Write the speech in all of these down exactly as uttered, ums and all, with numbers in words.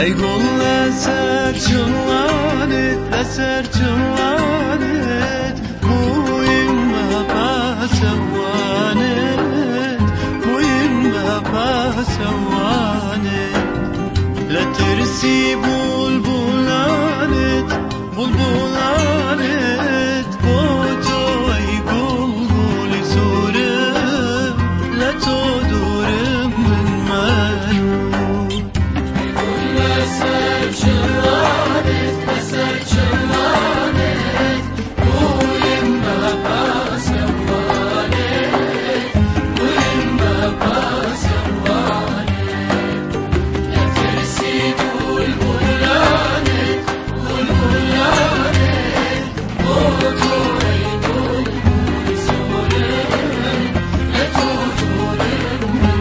ای گل لسر چوانت لسر چوانت مویم بپسوانت مویم بپسوانت لترسی بلبلانت بلبلانت بوتو ای گل گلی سورم لتو دورم من مرو لسر چوانت لسر چوانت مویم بپسوانت مویم بپسوانت لترسی بلبلانت بلبلانت بوتو ای گل گلی سورم لتو دورم من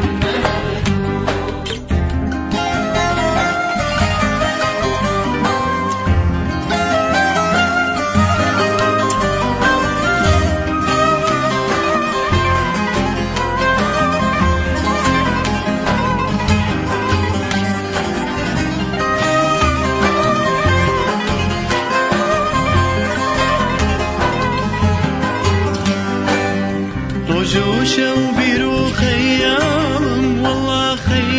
رجوشة وبيرو خيام والله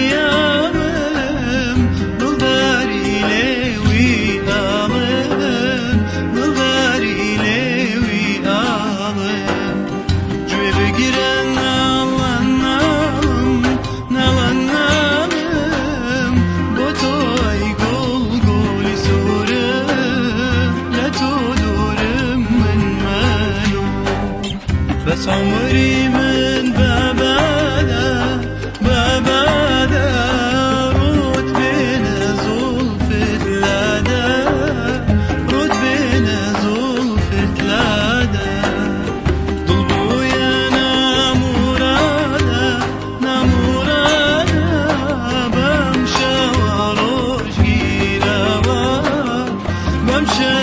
خيام نظاري ليوي آلم نظاري ليوي آلم جوي بقرن نالن نالم نالن نالم بوتو اي قول قولي سورم لا تدورم من مالو بس عمري من بابادا بابادا رد بين زلفة لادا رد بين زلفة لادا ضلبو يا نامورادا نامورادا بمشى وروش جيراوا بمشى